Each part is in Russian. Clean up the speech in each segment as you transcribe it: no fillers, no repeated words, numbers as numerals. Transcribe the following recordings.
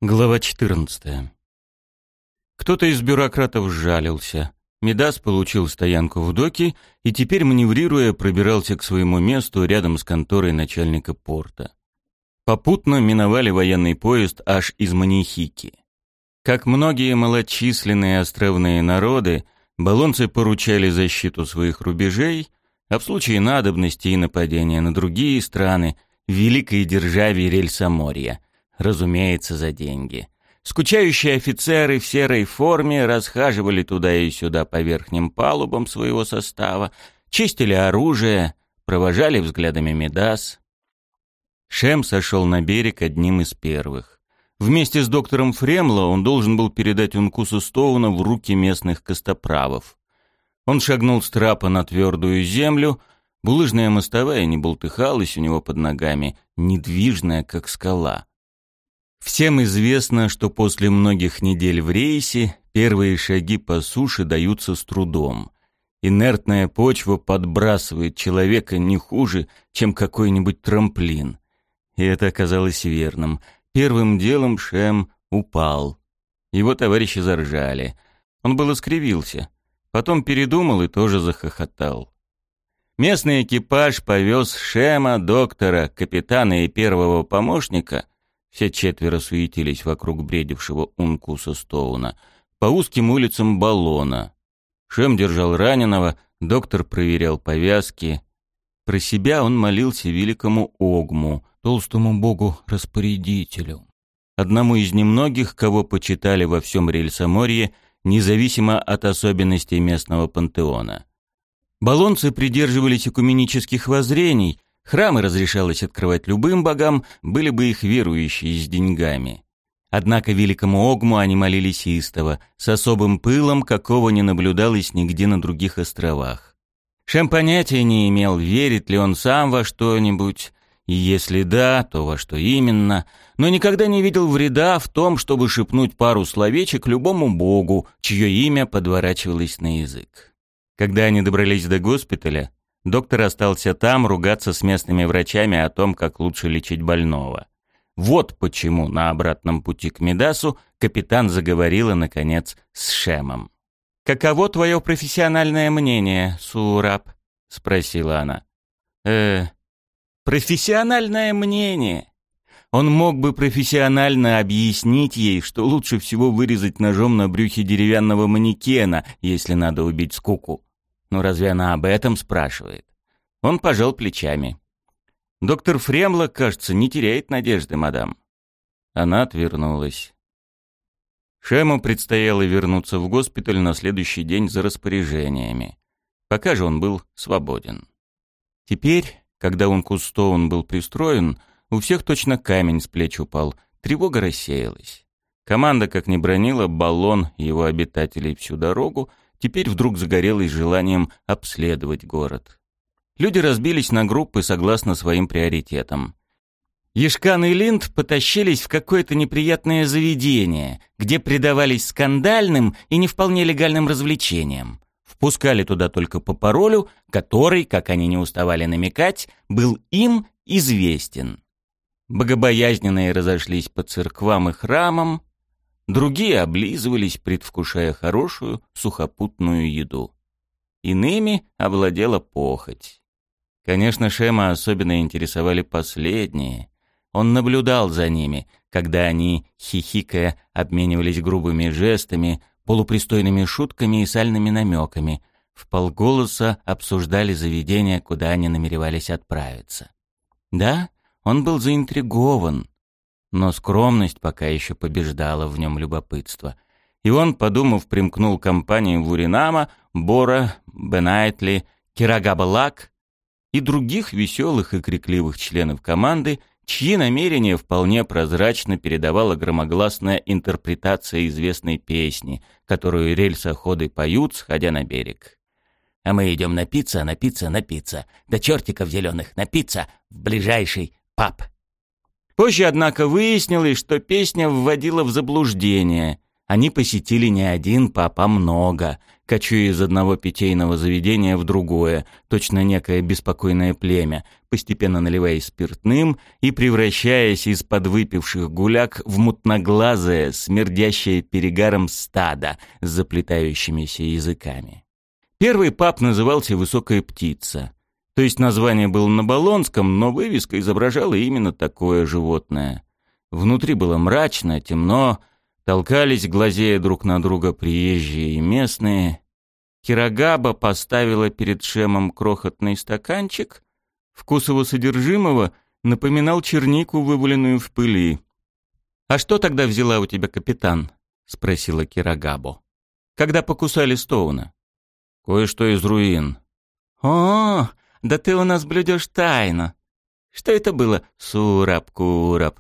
Глава 14. Кто-то из бюрократов сжалился. Мидас получил стоянку в доке и теперь, маневрируя, пробирался к своему месту рядом с конторой начальника порта. Попутно миновали военный поезд аж из Манихики. Как многие малочисленные островные народы, болонцы поручали защиту своих рубежей, а в случае надобности и нападения на другие страны великой державе Рельсоморья, разумеется, за деньги. Скучающие офицеры в серой форме расхаживали туда и сюда по верхним палубам своего состава, чистили оружие, провожали взглядами Мидас. Шем сошел на берег одним из первых. Вместе с доктором Фремло он должен был передать Ункусу Стоуна в руки местных костоправов. Он шагнул с трапа на твердую землю, булыжная мостовая не бултыхалась у него под ногами, недвижная, как скала. Всем известно, что после многих недель в рейсе первые шаги по суше даются с трудом. Инертная почва подбрасывает человека не хуже, чем какой-нибудь трамплин. И это оказалось верным. Первым делом Шем упал. Его товарищи заржали. Он было скривился. Потом передумал и тоже захохотал. Местный экипаж повез Шема, доктора, капитана и первого помощника, все четверо суетились вокруг бредившего Ункуса Стоуна, по узким улицам Баллона. Шем держал раненого, доктор проверял повязки. Про себя он молился великому Огму, толстому богу-распорядителю, одному из немногих, кого почитали во всем Рельсоморье, независимо от особенностей местного пантеона. Баллонцы придерживались экуменических воззрений, храмы разрешалось открывать любым богам, были бы их верующие с деньгами. Однако великому Огму они молились истово, с особым пылом, какого не наблюдалось нигде на других островах. Шем понятия не имел, верит ли он сам во что-нибудь, и если да, то во что именно, но никогда не видел вреда в том, чтобы шепнуть пару словечек любому богу, чье имя подворачивалось на язык. Когда они добрались до госпиталя, доктор остался там ругаться с местными врачами о том, как лучше лечить больного. Вот почему на обратном пути к Мидасу капитан заговорила, наконец, с Шемом. «Каково твое профессиональное мнение, Суураб?» — спросила она. Профессиональное мнение?» Он мог бы профессионально объяснить ей, что лучше всего вырезать ножом на брюхе деревянного манекена, если надо убить скуку. Но разве она об этом спрашивает? Он пожал плечами. «Доктор Фремло, кажется, не теряет надежды, мадам». Она отвернулась. Шему предстояло вернуться в госпиталь на следующий день за распоряжениями. Пока же он был свободен. Теперь, когда Ункус Стоун был пристроен, у всех точно камень с плеч упал, тревога рассеялась. Команда, как ни бранила Баллон и его обитателей всю дорогу, теперь вдруг загорелась желанием обследовать город. Люди разбились на группы согласно своим приоритетам. Ешкан и Линд потащились в какое-то неприятное заведение, где предавались скандальным и не вполне легальным развлечениям. Впускали туда только по паролю, который, как они не уставали намекать, был им известен. Богобоязненные разошлись по церквам и храмам, другие облизывались, предвкушая хорошую сухопутную еду. Иными овладела похоть. Конечно, Шема особенно интересовали последние. Он наблюдал за ними, когда они, хихикая, обменивались грубыми жестами, полупристойными шутками и сальными намеками, вполголоса обсуждали заведения, куда они намеревались отправиться. Да, он был заинтригован, но скромность пока еще побеждала в нем любопытство. И он, подумав, примкнул к компании Вуринама, Бора, Бенайтли, Кирагабалак и других веселых и крикливых членов команды, чьи намерения вполне прозрачно передавала громогласная интерпретация известной песни, которую рельсоходы поют, сходя на берег. «А мы идем напиться, напиться, напиться, до чертиков зеленых напиться в ближайший паб». Позже, однако, выяснилось, что песня вводила в заблуждение. Они посетили не один паб, а много, кочуя из одного питейного заведения в другое, точно некое беспокойное племя, постепенно наливаясь спиртным и превращаясь из подвыпивших гуляк в мутноглазое, смердящее перегаром стадо с заплетающимися языками. Первый паб назывался «Высокая птица». То есть название было на болонском, но вывеска изображала именно такое животное. Внутри было мрачно, темно, толкались, глазея друг на друга, приезжие и местные. Кирагаба поставила перед Шемом крохотный стаканчик. Вкус его содержимого напоминал чернику, вываленную в пыли. «А что тогда взяла у тебя капитан?» — спросила Кирагабо. «Когда покусали Стоуна?» «Кое-что из руин». «О, да ты у нас блюдешь тайну. Что это было, Сураб-Кураб?»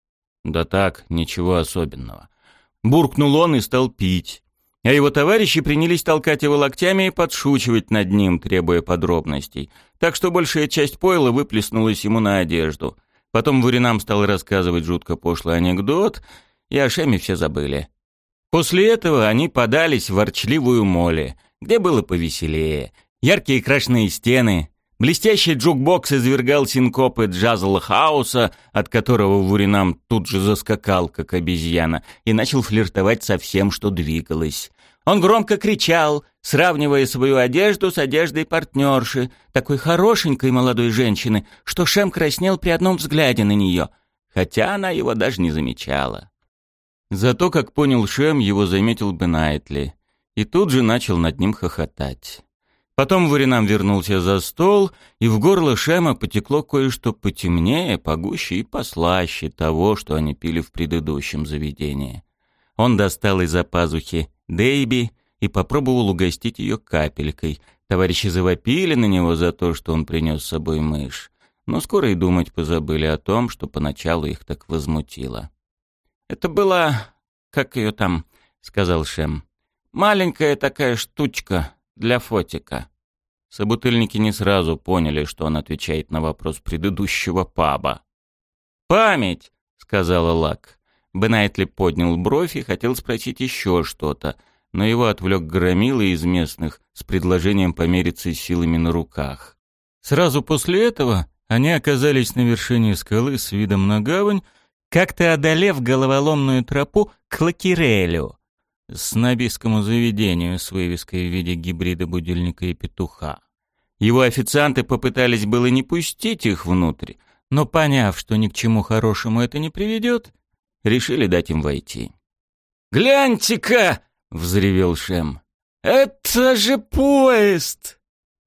«Да так, ничего особенного». Буркнул он и стал пить. А его товарищи принялись толкать его локтями и подшучивать над ним, требуя подробностей. Так что большая часть пойла выплеснулась ему на одежду. Потом Вуринам стал рассказывать жутко пошлый анекдот, и о Шеме все забыли. После этого они подались в ворчливую моли, где было повеселее. Яркие крашеные стены, блестящий джукбокс извергал синкопы джазл-хауса, от которого Вуринам тут же заскакал, как обезьяна, и начал флиртовать со всем, что двигалось. Он громко кричал, сравнивая свою одежду с одеждой партнерши, такой хорошенькой молодой женщины, что Шем краснел при одном взгляде на нее, хотя она его даже не замечала. Зато, как понял Шем, его заметил Бенайтли, и тут же начал над ним хохотать. Потом Вуринам вернулся за стол, и в горло Шема потекло кое-что потемнее, погуще и послаще того, что они пили в предыдущем заведении. Он достал из-за пазухи Дейби и попробовал угостить ее капелькой. Товарищи завопили на него за то, что он принес с собой мышь, но скоро и думать позабыли о том, что поначалу их так возмутило. «Это была... как ее там?» — сказал Шем. «Маленькая такая штучка для фотика». Собутыльники не сразу поняли, что он отвечает на вопрос предыдущего паба. «Память!» — сказала Лак. Бенайтли поднял бровь и хотел спросить еще что-то, но его отвлек громила из местных с предложением помериться силами на руках. Сразу после этого они оказались на вершине скалы с видом на гавань, как-то одолев головоломную тропу к Лакирелю, снобистскому заведению с вывеской в виде гибрида будильника и петуха. Его официанты попытались было не пустить их внутрь, но, поняв, что ни к чему хорошему это не приведет, решили дать им войти. «Гляньте-ка!» — взревел Шем. «Это же поезд!»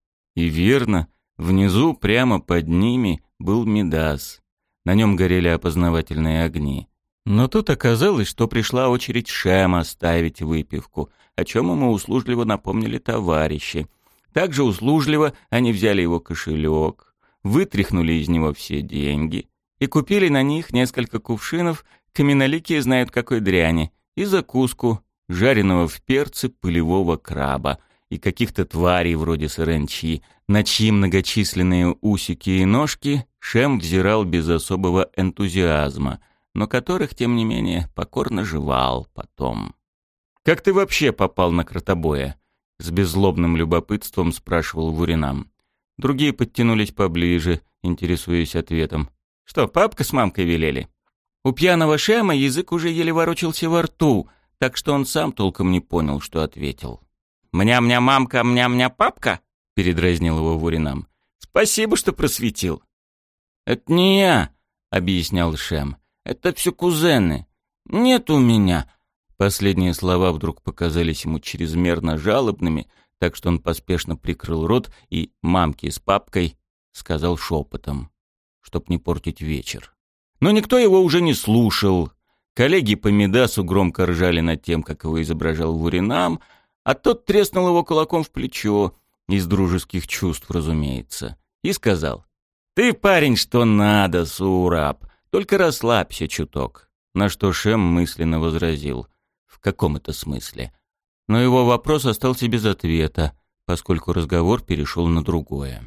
И верно, внизу, прямо под ними, был Мидас. На нем горели опознавательные огни. Но тут оказалось, что пришла очередь Шема ставить выпивку, о чем ему услужливо напомнили товарищи. Также услужливо они взяли его кошелек, вытряхнули из него все деньги и купили на них несколько кувшинов каменоликие знают какой дряни и закуску, жареного в перце пылевого краба и каких-то тварей вроде саранчи, на чьи многочисленные усики и ножки Шем взирал без особого энтузиазма, но которых, тем не менее, покорно жевал потом. «Как ты вообще попал на кротобоя?» — с беззлобным любопытством спрашивал Вуринам. Другие подтянулись поближе, интересуясь ответом. «Что, папка с мамкой велели?» У пьяного Шема язык уже еле ворочался во рту, так что он сам толком не понял, что ответил. «Мня-мня мамка, мня-мня папка?» — передразнил его Вуринам. «Спасибо, что просветил». «Это не я», — объяснял Шем. «Это все кузены. Нет у меня». Последние слова вдруг показались ему чрезмерно жалобными, так что он поспешно прикрыл рот и «мамке с папкой» сказал шепотом, чтоб не портить вечер. Но никто его уже не слушал. Коллеги по Мидасу громко ржали над тем, как его изображал Вуринам, а тот треснул его кулаком в плечо, из дружеских чувств, разумеется, и сказал: «Ты, парень, что надо, Сураб, только расслабься чуток». На что Шем мысленно возразил: «В каком это смысле?» Но его вопрос остался без ответа, поскольку разговор перешел на другое.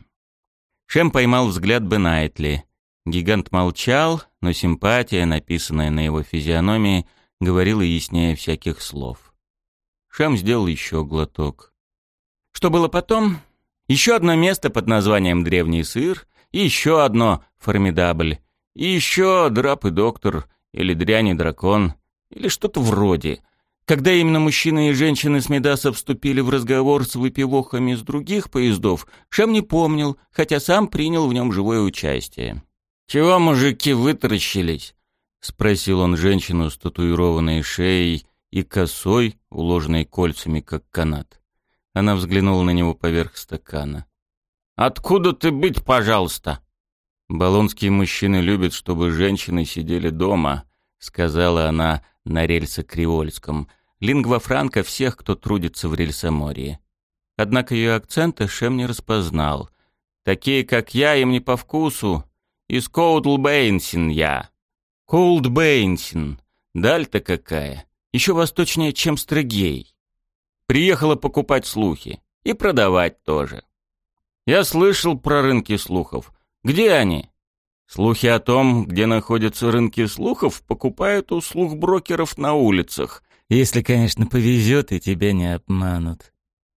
Шем поймал взгляд Бенайтли. Гигант молчал, но симпатия, написанная на его физиономии, говорила яснее всяких слов. Шем сделал еще глоток. Что было потом? Еще одно место под названием «Древний сыр», и еще одно «Формидабль», и еще «Драп и доктор», или «Дрянь и дракон», или что-то вроде. Когда именно мужчины и женщины с Мидаса вступили в разговор с выпивохами с других поездов, Шем не помнил, хотя сам принял в нем живое участие. «Чего мужики вытаращились?» — спросил он женщину с татуированной шеей и косой, уложенной кольцами, как канат. Она взглянула на него поверх стакана. «Откуда ты быть, пожалуйста?» «Болонские мужчины любят, чтобы женщины сидели дома», — сказала она на рельсо-креольском. Лингва франка всех, кто трудится в рельсоморье. Однако ее акцента Шем не распознал. «Такие, как я, им не по вкусу. Из Коудлбейнсин я». Коулдбейнсин. Даль-то какая. Еще восточнее, чем Стрэгей. Приехала покупать слухи. И продавать тоже. Я слышал про рынки слухов. Где они? Слухи о том, где находятся рынки слухов, покупают у слухброкеров на улицах. Если, конечно, повезет и тебя не обманут.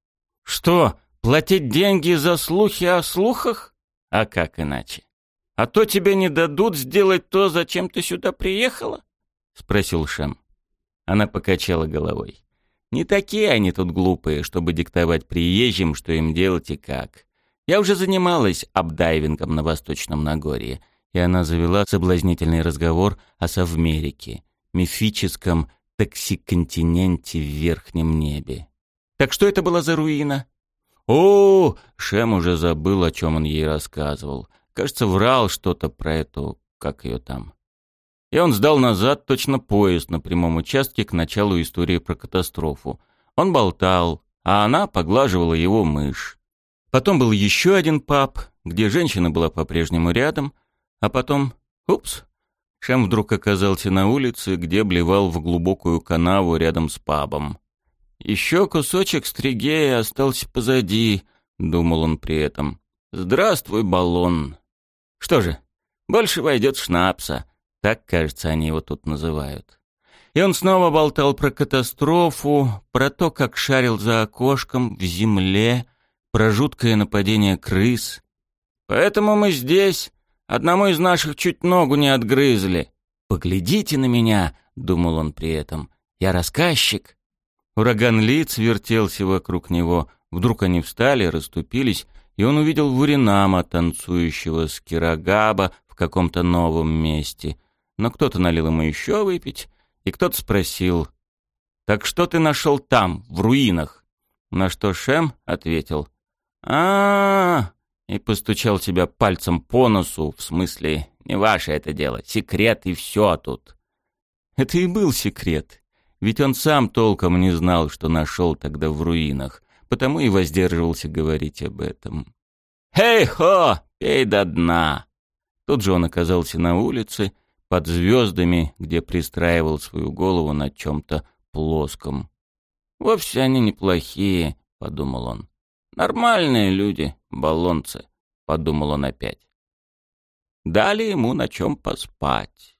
Что, платить деньги за слухи о слухах? А как иначе? А то тебе не дадут сделать то, зачем ты сюда приехала? Спросил Шем. Она покачала головой. Не такие они тут глупые, чтобы диктовать приезжим, что им делать и как. Я уже занималась апдайвингом на Восточном Нагорье, и она завела соблазнительный разговор о Совмерике, мифическом токсиконтиненте в верхнем небе. Так что это была за руина? О, Шем уже забыл, о чем он ей рассказывал. Кажется, врал что-то про эту, как ее там. И он сдал назад точно поезд на прямом участке к началу истории про катастрофу. Он болтал, а она поглаживала его мышь. Потом был еще один паб, где женщина была по-прежнему рядом, а потом... Упс! Шем вдруг оказался на улице, где блевал в глубокую канаву рядом с пабом. «Еще кусочек Стригея остался позади», — думал он при этом. «Здравствуй, Болон». Что же, больше войдет шнапса. Так, кажется, они его тут называют. И он снова болтал про катастрофу, про то, как шарил за окошком в земле, про жуткое нападение крыс. «Поэтому мы здесь. Одному из наших чуть ногу не отгрызли. Поглядите на меня», — думал он при этом. «Я рассказчик». Ураган лиц вертелся вокруг него. Вдруг они встали, расступились, и он увидел Вуринама, танцующего с Кирагаба в каком-то новом месте. Но кто-то налил ему еще выпить, и кто-то спросил: «Так что ты нашел там, в руинах?» На что Шем ответил: а и постучал себя пальцем по носу, в смысле, не ваше это дело, секрет и все тут. Это и был секрет, ведь он сам толком не знал, что нашел тогда в руинах, потому и воздерживался говорить об этом. «Хей-хо, пей до дна!» Тут же он оказался на улице, под звездами, где пристраивал свою голову на чем-то плоском. «Вовсе они неплохие», — подумал он. «Нормальные люди, болонцы», — подумал он опять. Дали ему на чем поспать.